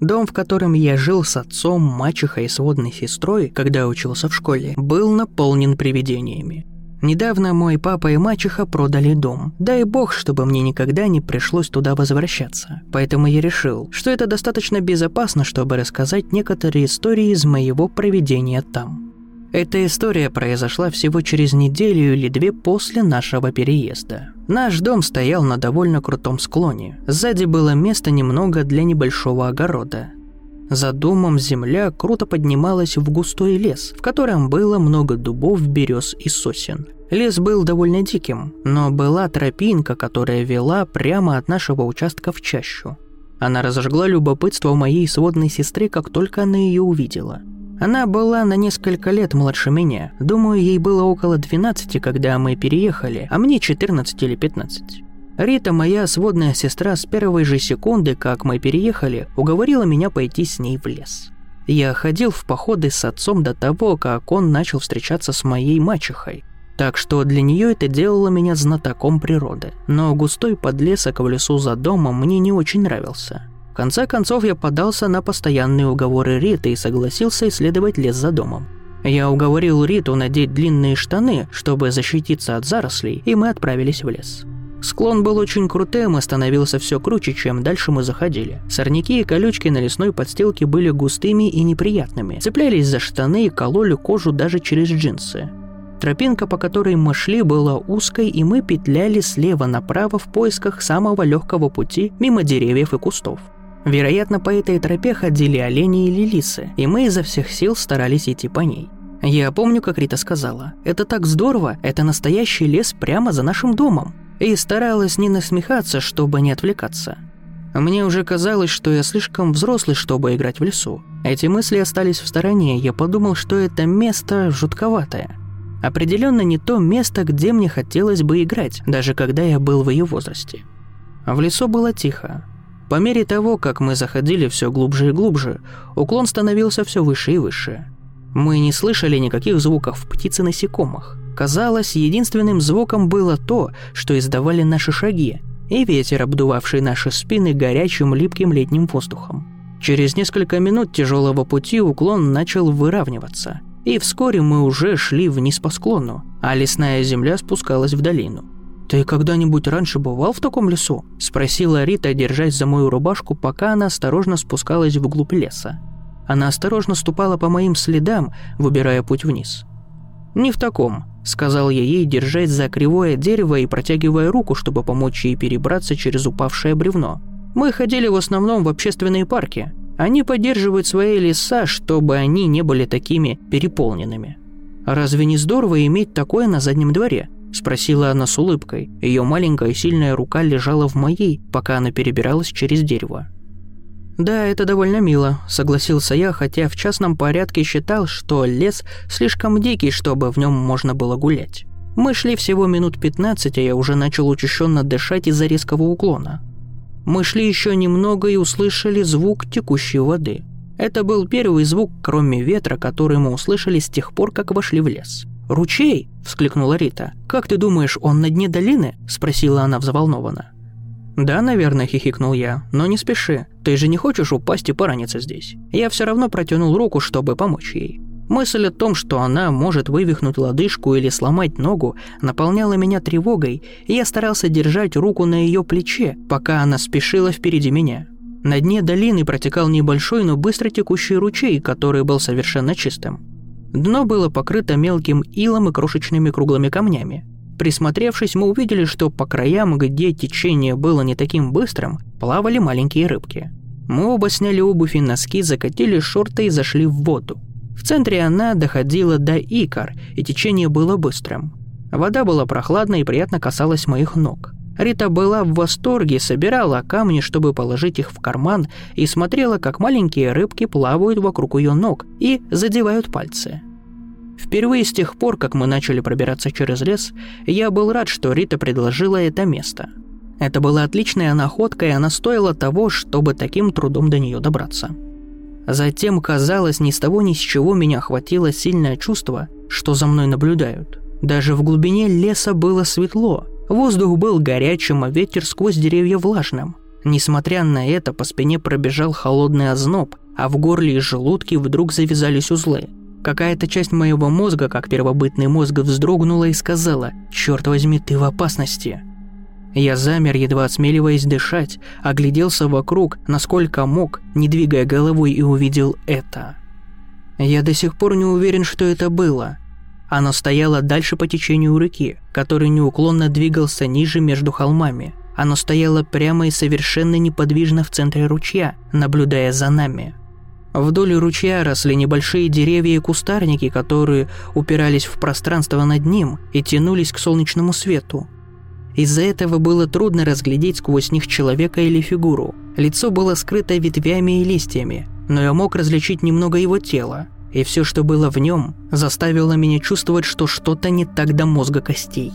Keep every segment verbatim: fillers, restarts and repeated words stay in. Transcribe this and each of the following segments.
Дом, в котором я жил с отцом, мачехой и сводной сестрой, когда учился в школе, был наполнен привидениями. Недавно мой папа и мачеха продали дом. Дай бог, чтобы мне никогда не пришлось туда возвращаться. Поэтому я решил, что это достаточно безопасно, чтобы рассказать некоторые истории из моего проведения там. Эта история произошла всего через неделю или две после нашего переезда. Наш дом стоял на довольно крутом склоне. Сзади было места немного для небольшого огорода. За домом земля круто поднималась в густой лес, в котором было много дубов, берез и сосен. Лес был довольно диким, но была тропинка, которая вела прямо от нашего участка в чащу. Она разожгла любопытство у моей сводной сестры, как только она ее увидела. Она была на несколько лет младше меня. Думаю, ей было около двенадцати, когда мы переехали, а мне четырнадцать или пятнадцать. Рита, моя сводная сестра, с первой же секунды, как мы переехали, уговорила меня пойти с ней в лес. Я ходил в походы с отцом до того, как он начал встречаться с моей мачехой. Так что для нее это делало меня знатоком природы. Но густой подлесок в лесу за домом мне не очень нравился. В конце концов, я подался на постоянные уговоры Риты и согласился исследовать лес за домом. Я уговорил Риту надеть длинные штаны, чтобы защититься от зарослей, и мы отправились в лес. Склон был очень крутым и становился все круче, чем дальше мы заходили. Сорняки и колючки на лесной подстилке были густыми и неприятными, цеплялись за штаны и кололи кожу даже через джинсы. Тропинка, по которой мы шли, была узкой, и мы петляли слева направо в поисках самого легкого пути мимо деревьев и кустов. Вероятно, по этой тропе ходили олени или лисы, и мы изо всех сил старались идти по ней. Я помню, как Рита сказала: «Это так здорово, это настоящий лес прямо за нашим домом», и старалась не насмехаться, чтобы не отвлекаться. Мне уже казалось, что я слишком взрослый, чтобы играть в лесу. Эти мысли остались в стороне, я подумал, что это место жутковатое. Определенно не то место, где мне хотелось бы играть, даже когда я был в ее возрасте. В лесу было тихо. По мере того, как мы заходили все глубже и глубже, уклон становился все выше и выше. Мы не слышали никаких звуков птиц и насекомых. Казалось, единственным звуком было то, что издавали наши шаги, и ветер, обдувавший наши спины горячим липким летним воздухом. Через несколько минут тяжелого пути уклон начал выравниваться, и вскоре мы уже шли вниз по склону, а лесная земля спускалась в долину. «Ты когда-нибудь раньше бывал в таком лесу?» – спросила Рита, держась за мою рубашку, пока она осторожно спускалась вглубь леса. Она осторожно ступала по моим следам, выбирая путь вниз. «Не в таком», – сказал я ей, держась за кривое дерево и протягивая руку, чтобы помочь ей перебраться через упавшее бревно. «Мы ходили в основном в общественные парки. Они поддерживают свои леса, чтобы они не были такими переполненными». «Разве не здорово иметь такое на заднем дворе?» – спросила она с улыбкой. Ее маленькая сильная рука лежала в моей, пока она перебиралась через дерево. «Да, это довольно мило», – согласился я, хотя в частном порядке считал, что лес слишком дикий, чтобы в нем можно было гулять. Мы шли всего минут пятнадцать, а я уже начал учащенно дышать из-за резкого уклона. Мы шли еще немного и услышали звук текущей воды. Это был первый звук, кроме ветра, который мы услышали с тех пор, как вошли в лес. «Ручей!» – вскликнула Рита. «Как ты думаешь, он на дне долины?» – спросила она взволнованно. «Да, наверное», – хихикнул я, – «но не спеши. Ты же не хочешь упасть и пораниться здесь?» Я все равно протянул руку, чтобы помочь ей. Мысль о том, что она может вывихнуть лодыжку или сломать ногу, наполняла меня тревогой, и я старался держать руку на ее плече, пока она спешила впереди меня. На дне долины протекал небольшой, но быстро текущий ручей, который был совершенно чистым. Дно было покрыто мелким илом и крошечными круглыми камнями. Присмотревшись, мы увидели, что по краям, где течение было не таким быстрым, плавали маленькие рыбки. Мы оба сняли обувь и носки, закатили шорты и зашли в воду. В центре она доходила до икр, и течение было быстрым. Вода была прохладной и приятно касалась моих ног. Рита была в восторге, собирала камни, чтобы положить их в карман, и смотрела, как маленькие рыбки плавают вокруг ее ног и задевают пальцы. Впервые с тех пор, как мы начали пробираться через лес, я был рад, что Рита предложила это место. Это была отличная находка, и она стоила того, чтобы таким трудом до нее добраться. Затем, казалось, ни с того ни с чего меня охватило сильное чувство, что за мной наблюдают. Даже в глубине леса было светло. Воздух был горячим, а ветер сквозь деревья влажным. Несмотря на это, по спине пробежал холодный озноб, а в горле и желудке вдруг завязались узлы. Какая-то часть моего мозга, как первобытный мозг, вздрогнула и сказала: «Черт возьми, ты в опасности». Я замер, едва осмеливаясь дышать, огляделся вокруг, насколько мог, не двигая головой, и увидел это. Я до сих пор не уверен, что это было. Оно стояло дальше по течению реки, который неуклонно двигался ниже между холмами. Оно стояло прямо и совершенно неподвижно в центре ручья, наблюдая за нами. Вдоль ручья росли небольшие деревья и кустарники, которые упирались в пространство над ним и тянулись к солнечному свету. Из-за этого было трудно разглядеть сквозь них человека или фигуру. Лицо было скрыто ветвями и листьями, но я мог различить немного его тела, и все, что было в нем, заставило меня чувствовать, что что-то не так до мозга костей.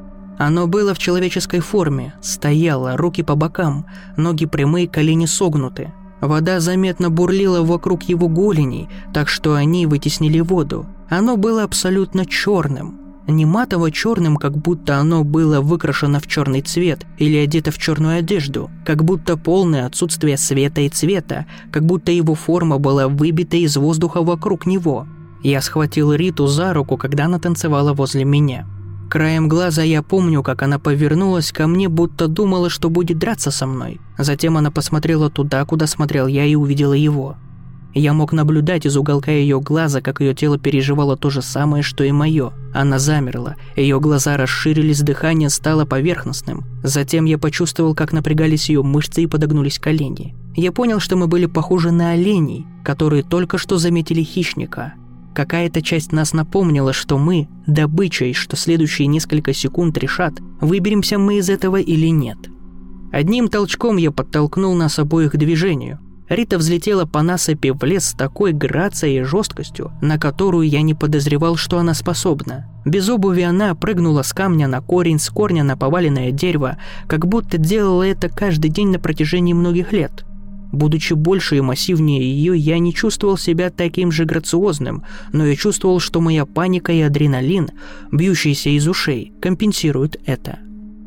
Оно было в человеческой форме, стояло, руки по бокам, ноги прямые, колени согнуты. Вода заметно бурлила вокруг его голеней, так что они вытеснили воду. Оно было абсолютно черным. Не матово-черным, как будто оно было выкрашено в черный цвет или одето в черную одежду, как будто полное отсутствие света и цвета, как будто его форма была выбита из воздуха вокруг него. Я схватил Риту за руку, когда она танцевала возле меня. Краем глаза я помню, как она повернулась ко мне, будто думала, что будет драться со мной. Затем она посмотрела туда, куда смотрел я, и увидела его. Я мог наблюдать из уголка ее глаза, как ее тело переживало то же самое, что и мое. Она замерла, ее глаза расширились, дыхание стало поверхностным. Затем я почувствовал, как напрягались ее мышцы и подогнулись колени. Я понял, что мы были похожи на оленей, которые только что заметили хищника. Какая-то часть нас напомнила, что мы – добыча, и что следующие несколько секунд решат, выберемся мы из этого или нет. Одним толчком я подтолкнул нас обоих к движению. Рита взлетела по насыпи в лес с такой грацией и жесткостью, на которую я не подозревал, что она способна. Без обуви она прыгнула с камня на корень, с корня на поваленное дерево, как будто делала это каждый день на протяжении многих лет. Будучи больше и массивнее ее, я не чувствовал себя таким же грациозным, но я чувствовал, что моя паника и адреналин, бьющиеся из ушей, компенсируют это.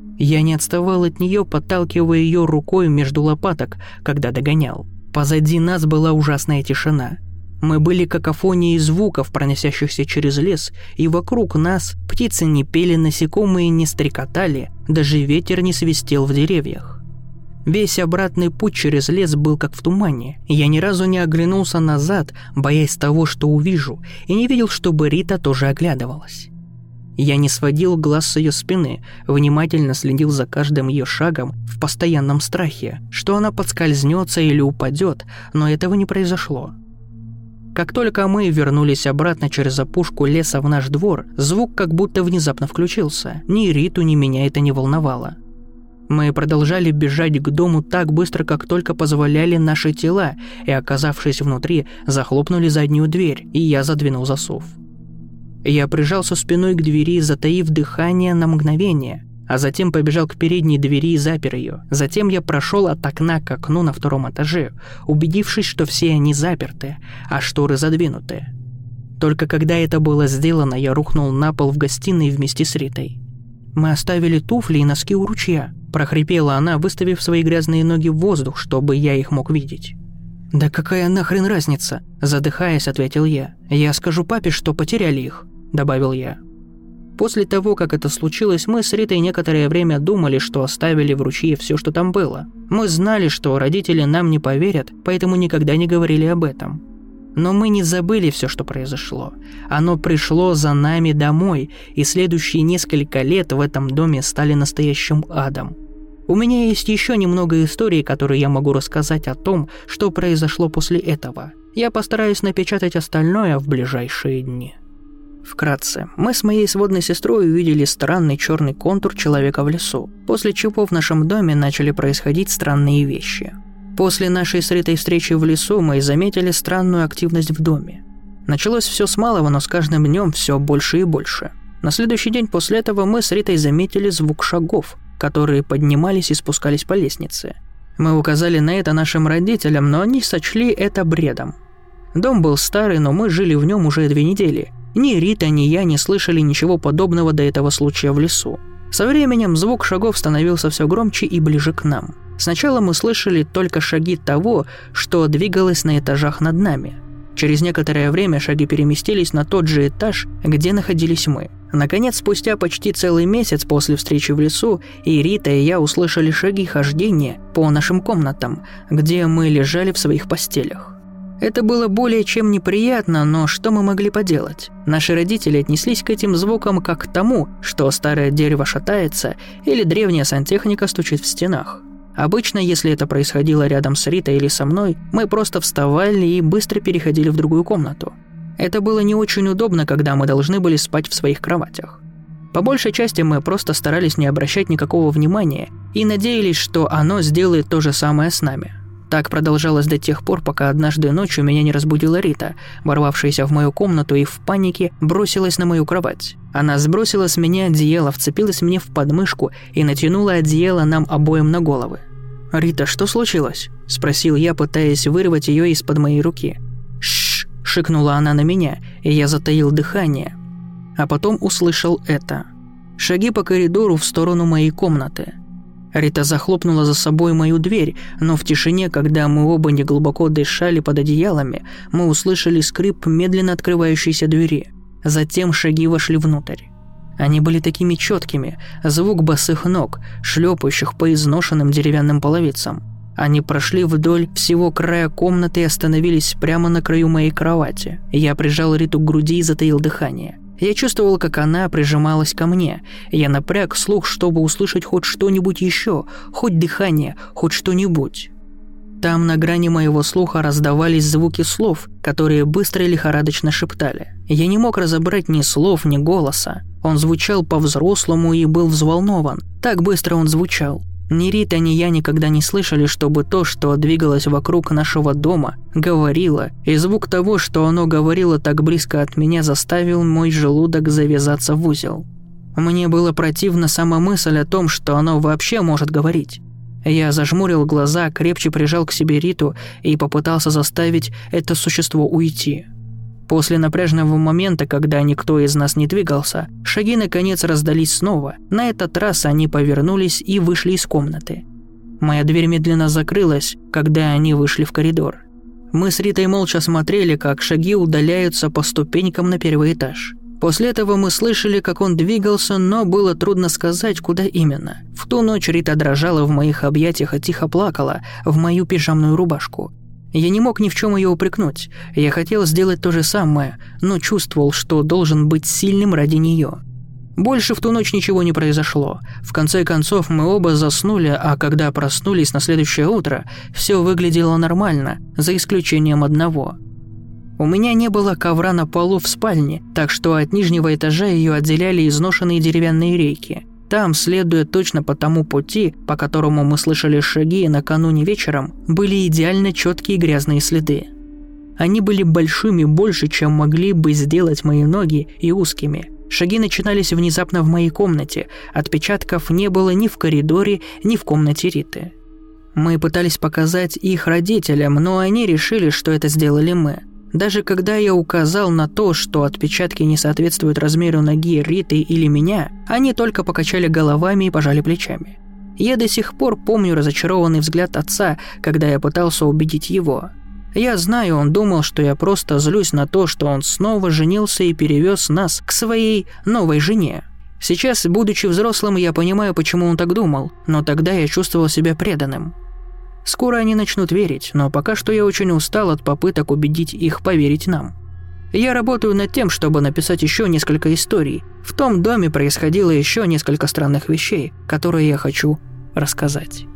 Я не отставал от нее, подталкивая ее рукой между лопаток, когда догонял. Позади нас была ужасная тишина. Мы были какофонией звуков, проносящихся через лес, и вокруг нас птицы не пели, насекомые не стрекотали, даже ветер не свистел в деревьях. Весь обратный путь через лес был как в тумане. Я ни разу не оглянулся назад, боясь того, что увижу, и не видел, чтобы Рита тоже оглядывалась. Я не сводил глаз с ее спины, внимательно следил за каждым ее шагом в постоянном страхе, что она подскользнется или упадет, но этого не произошло. Как только мы вернулись обратно через опушку леса в наш двор, звук как будто внезапно включился. Ни Риту, ни меня это не волновало. Мы продолжали бежать к дому так быстро, как только позволяли наши тела, и, оказавшись внутри, захлопнули заднюю дверь, и я задвинул засов. Я прижался спиной к двери, затаив дыхание на мгновение, а затем побежал к передней двери и запер ее. Затем я прошел от окна к окну на втором этаже, убедившись, что все они заперты, а шторы задвинуты. Только когда это было сделано, я рухнул на пол в гостиной вместе с Ритой. «Мы оставили туфли и носки у ручья», – прохрипела она, выставив свои грязные ноги в воздух, чтобы я их мог видеть. «Да какая нахрен разница?» – задыхаясь, ответил я. «Я скажу папе, что потеряли их», – добавил я. После того, как это случилось, мы с Ритой некоторое время думали, что оставили в ручье все, что там было. Мы знали, что родители нам не поверят, поэтому никогда не говорили об этом. Но мы не забыли все, что произошло. Оно пришло за нами домой, и следующие несколько лет в этом доме стали настоящим адом. У меня есть еще немного историй, которые я могу рассказать о том, что произошло после этого. Я постараюсь напечатать остальное в ближайшие дни. Вкратце, мы с моей сводной сестрой увидели странный черный контур человека в лесу, после чего в нашем доме начали происходить странные вещи. После нашей с Ритой встречи в лесу мы заметили странную активность в доме. Началось все с малого, но с каждым днем все больше и больше. На следующий день после этого мы с Ритой заметили звук шагов, которые поднимались и спускались по лестнице. Мы указали на это нашим родителям, но они сочли это бредом. Дом был старый, но мы жили в нем уже две недели. Ни Рита, ни я не слышали ничего подобного до этого случая в лесу. Со временем звук шагов становился все громче и ближе к нам. Сначала мы слышали только шаги того, что двигалось на этажах над нами. Через некоторое время шаги переместились на тот же этаж, где находились мы. Наконец, спустя почти целый месяц после встречи в лесу, и Рита, и я услышали шаги хождения по нашим комнатам, где мы лежали в своих постелях. Это было более чем неприятно, но что мы могли поделать? Наши родители отнеслись к этим звукам как к тому, что старое дерево шатается или древняя сантехника стучит в стенах. Обычно, если это происходило рядом с Ритой или со мной, мы просто вставали и быстро переходили в другую комнату. Это было не очень удобно, когда мы должны были спать в своих кроватях. По большей части мы просто старались не обращать никакого внимания и надеялись, что оно сделает то же самое с нами. Так продолжалось до тех пор, пока однажды ночью меня не разбудила Рита, ворвавшаяся в мою комнату и в панике бросилась на мою кровать. Она сбросила с меня одеяло, вцепилась мне в подмышку и натянула одеяло нам обоим на головы. «Рита, что случилось?» – спросил я, пытаясь вырвать ее из-под моей руки. «Шш!» – шикнула она на меня, и я затаил дыхание. А потом услышал это. Шаги по коридору в сторону моей комнаты. Рита захлопнула за собой мою дверь, но в тишине, когда мы оба неглубоко дышали под одеялами, мы услышали скрип медленно открывающейся двери. Затем шаги вошли внутрь. Они были такими четкими, звук босых ног, шлепающих по изношенным деревянным половицам. Они прошли вдоль всего края комнаты и остановились прямо на краю моей кровати. Я прижал Риту к груди и затаил дыхание. Я чувствовал, как она прижималась ко мне. Я напряг слух, чтобы услышать хоть что-нибудь еще, хоть дыхание, хоть что-нибудь. Там на грани моего слуха раздавались звуки слов, которые быстро и лихорадочно шептали. Я не мог разобрать ни слов, ни голоса. Он звучал по-взрослому и был взволнован. Так быстро он звучал. Ни Рита, ни я никогда не слышали, чтобы то, что двигалось вокруг нашего дома, говорило, и звук того, что оно говорило так близко от меня, заставил мой желудок завязаться в узел. Мне было противна сама мысль о том, что оно вообще может говорить. Я зажмурил глаза, крепче прижал к себе Риту и попытался заставить это существо уйти. После напряженного момента, когда никто из нас не двигался, шаги наконец раздались снова. На этот раз они повернулись и вышли из комнаты. Моя дверь медленно закрылась, когда они вышли в коридор. Мы с Ритой молча смотрели, как шаги удаляются по ступенькам на первый этаж. После этого мы слышали, как он двигался, но было трудно сказать, куда именно. В ту ночь Рита дрожала в моих объятиях и тихо плакала в мою пижамную рубашку. Я не мог ни в чем ее упрекнуть. Я хотел сделать то же самое, но чувствовал, что должен быть сильным ради нее. Больше в ту ночь ничего не произошло. В конце концов, мы оба заснули, а когда проснулись на следующее утро, все выглядело нормально, за исключением одного. У меня не было ковра на полу в спальне, так что от нижнего этажа ее отделяли изношенные деревянные рейки. Там, следуя точно по тому пути, по которому мы слышали шаги накануне вечером, были идеально четкие грязные следы. Они были большими, больше, чем могли бы сделать мои ноги, и узкими. Шаги начинались внезапно в моей комнате, отпечатков не было ни в коридоре, ни в комнате Риты. Мы пытались показать их родителям, но они решили, что это сделали мы. Даже когда я указал на то, что отпечатки не соответствуют размеру ноги Риты или меня, они только покачали головами и пожали плечами. Я до сих пор помню разочарованный взгляд отца, когда я пытался убедить его. Я знаю, он думал, что я просто злюсь на то, что он снова женился и перевез нас к своей новой жене. Сейчас, будучи взрослым, я понимаю, почему он так думал, но тогда я чувствовал себя преданным. Скоро они начнут верить, но пока что я очень устал от попыток убедить их поверить нам. Я работаю над тем, чтобы написать еще несколько историй. В том доме происходило еще несколько странных вещей, которые я хочу рассказать.